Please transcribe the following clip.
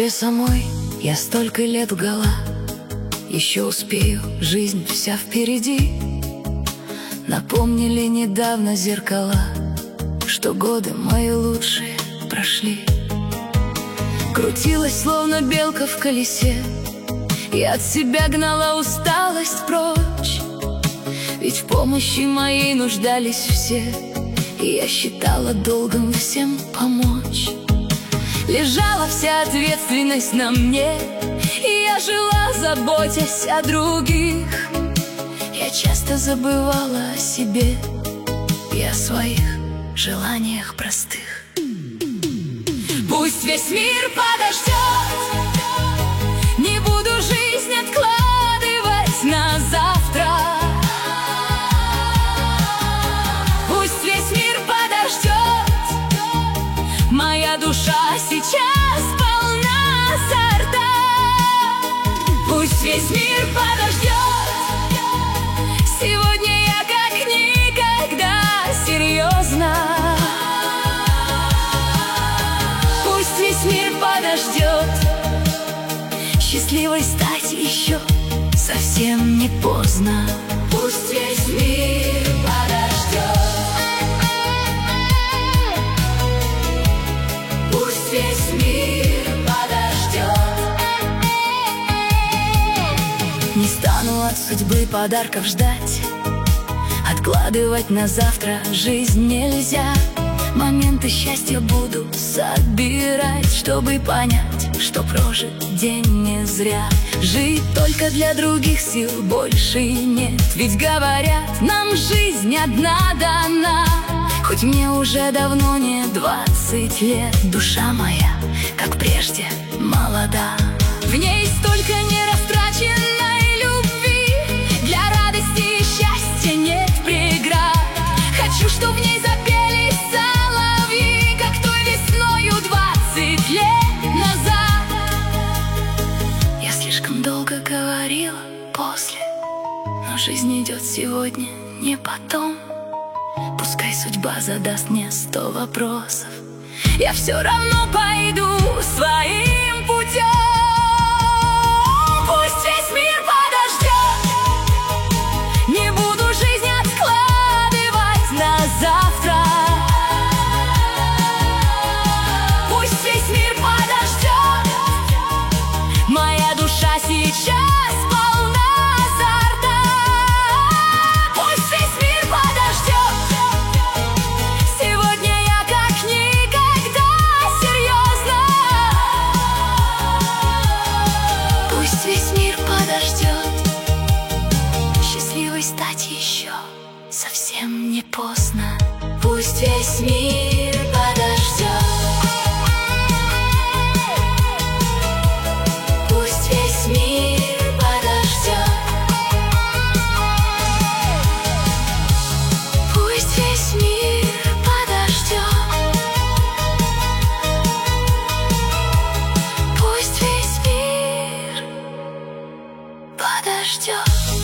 себе самой я столько лет лгала. Еще успею, жизнь вся впереди. Напомнили недавно зеркала, что годы мои лучшие прошли. Крутилась, словно белка в колесе, и от себя гнала усталость прочь. Ведь в помощи моей нуждались все, и я считала долгом всем помочь. Лежала вся ответственность на мне, и я жила, заботясь о других. Я часто забывала о себе и о своих желаниях простых. Пусть весь мир подождет, не буду жизнь откладывать на завтра. Пусть весь мир подождет, моя душа сейчас полна азарта. Пусть весь мир подождет, сегодня я как никогда серьезно. Пусть весь мир подождет, счастливой стать еще совсем не поздно. Пусть весь мир подождет, пусть весь мир подождет. Не стану от судьбы подарков ждать, откладывать на завтра жизнь нельзя. Моменты счастья буду собирать, чтобы понять, что прожит день не зря. Жить только для других сил больше нет, ведь говорят, нам жизнь одна дана. Хоть мне уже давно не 20 лет, душа моя, как прежде, молода. В ней столько нерастраченной любви, для радости и счастья нет преград. Хочу, чтоб в ней запели соловьи, как той весною 20 лет назад. Я слишком долго говорила после, но жизнь идет сегодня, не потом. Пускай судьба задаст мне 100 вопросов, я все равно пойду своим путем. Пусть весь мир подождет, не буду жизнь откладывать на завтра. Пусть весь мир подождет, моя душа сейчас полна азарта. Пусть весь мир подождет, сегодня я как никогда серьезно. Пусть весь мир подождет, счастливой стать еще совсем не поздно. Пусть весь мир подождет, пусть весь мир подождет. Пусть весь мир подождет, пусть весь мир подождет.